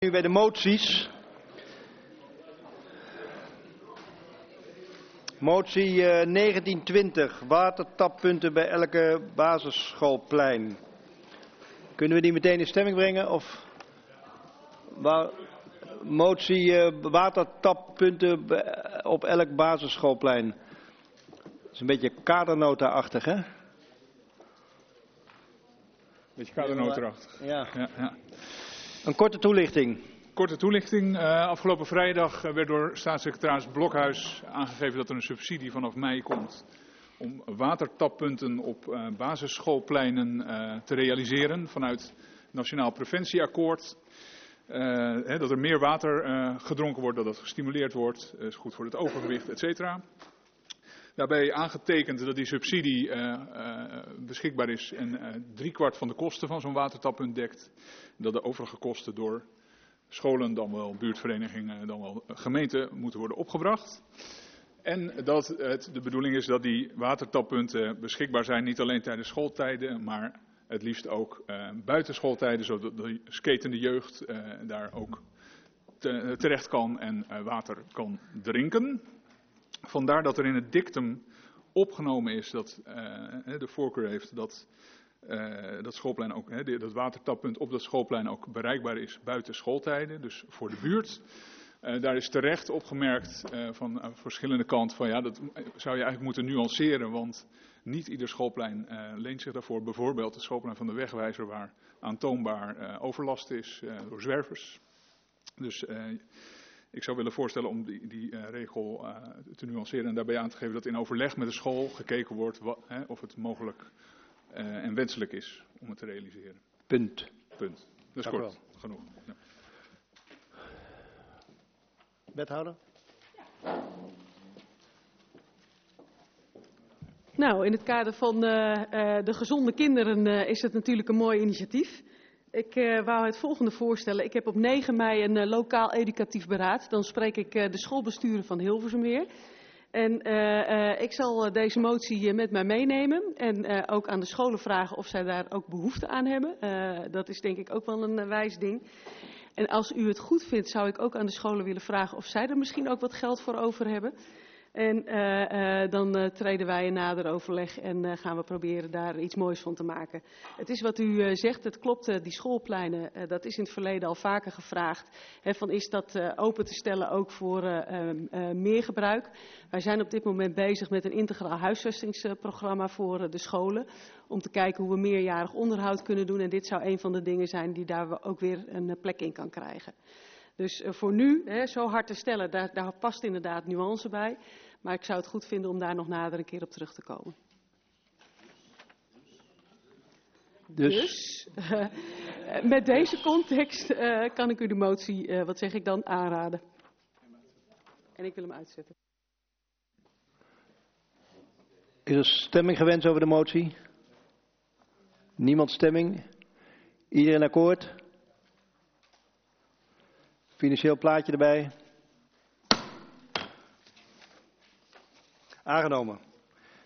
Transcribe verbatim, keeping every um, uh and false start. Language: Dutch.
Nu bij de moties. Motie uh, negentien twintig, watertappunten bij elke basisschoolplein. Kunnen we die meteen in stemming brengen? Of Wa motie uh, watertappunten op elk basisschoolplein. Dat is een beetje kadernota-achtig, hè? Beetje kadernota-achtig. Ja. Ja, ja. Een korte toelichting. Korte toelichting. Uh, afgelopen vrijdag werd door staatssecretaris Blokhuis aangegeven dat er een subsidie vanaf mei komt om watertappunten op uh, basisschoolpleinen uh, te realiseren vanuit het Nationaal Preventieakkoord. Uh, hè, dat er meer water uh, gedronken wordt, dat dat gestimuleerd wordt, uh, is goed voor het overgewicht, et cetera. Daarbij aangetekend dat die subsidie uh, uh, beschikbaar is en uh, driekwart van de kosten van zo'n watertappunt dekt. Dat de overige kosten door scholen, dan wel buurtverenigingen, dan wel gemeenten moeten worden opgebracht. En dat het de bedoeling is dat die watertappunten beschikbaar zijn, niet alleen tijdens schooltijden, maar het liefst ook uh, buiten schooltijden, zodat de skatende jeugd uh, daar ook te, terecht kan en uh, water kan drinken. Vandaar dat er in het dictum opgenomen is dat uh, de voorkeur heeft dat uh, dat schoolplein ook, hè, dat watertappunt op dat schoolplein ook bereikbaar is buiten schooltijden, dus voor de buurt. Uh, daar is terecht opgemerkt uh, van uh, verschillende kanten van ja, dat zou je eigenlijk moeten nuanceren, want niet ieder schoolplein uh, leent zich daarvoor. Bijvoorbeeld het schoolplein van de Wegwijzer waar aantoonbaar uh, overlast is uh, door zwervers. Dus uh, ik zou willen voorstellen om die, die uh, regel uh, te nuanceren en daarbij aan te geven dat in overleg met de school gekeken wordt wat, hè, of het mogelijk uh, en wenselijk is om het te realiseren. Punt. Punt. Dat is Dank kort. Genoeg. Ja. Wethouder? Nou, in het kader van uh, uh, de gezonde kinderen uh, is het natuurlijk een mooi initiatief. Ik uh, wou het volgende voorstellen. Ik heb op negen mei een uh, lokaal educatief beraad. Dan spreek ik uh, de schoolbesturen van Hilversum weer. En uh, uh, ik zal uh, deze motie uh, met mij meenemen. En uh, ook aan de scholen vragen of zij daar ook behoefte aan hebben. Uh, dat is denk ik ook wel een uh, wijs ding. En als u het goed vindt, zou ik ook aan de scholen willen vragen of zij er misschien ook wat geld voor over hebben. En uh, uh, dan uh, treden wij een nader overleg en uh, gaan we proberen daar iets moois van te maken. Het is wat u uh, zegt, het klopt, uh, die schoolpleinen, uh, dat is in het verleden al vaker gevraagd. Hè, van is dat uh, open te stellen ook voor uh, uh, uh, meer gebruik. Wij zijn op dit moment bezig met een integraal huisvestingsprogramma voor uh, de scholen. Om te kijken hoe we meerjarig onderhoud kunnen doen. En dit zou een van de dingen zijn die daar ook weer een uh, plek in kan krijgen. Dus uh, voor nu, hè, zo hard te stellen, daar, daar past inderdaad nuance bij. Maar ik zou het goed vinden om daar nog nader een keer op terug te komen. Dus, dus uh, met deze context uh, kan ik u de motie, uh, wat zeg ik dan, aanraden. En ik wil hem uitzetten. Is er stemming gewenst over de motie? Niemand stemming? Iedereen akkoord? Financieel plaatje erbij. Aangenomen.